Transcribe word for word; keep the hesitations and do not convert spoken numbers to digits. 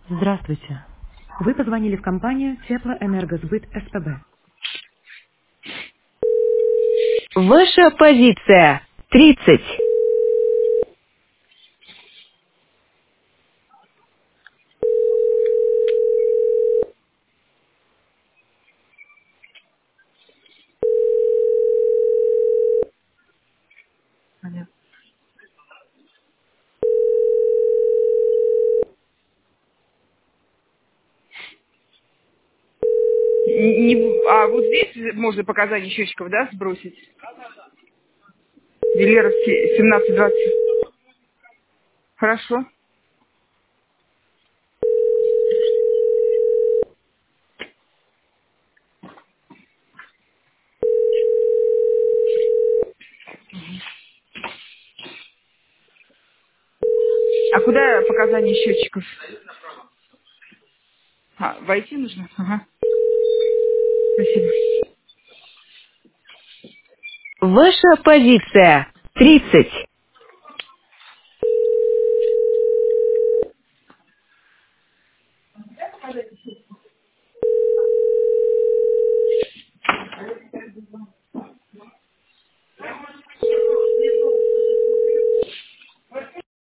Здравствуйте. Вы позвонили в компанию Теплоэнергосбыт СПБ. Ваша позиция. тридцать. Понятно. Не- а вот здесь можно показания счетчиков, да, сбросить? Велеровский семнадцать двадцать. Хорошо. А куда показания счетчиков? А, войти нужно? Ага. Спасибо. Ваша позиция. тридцать.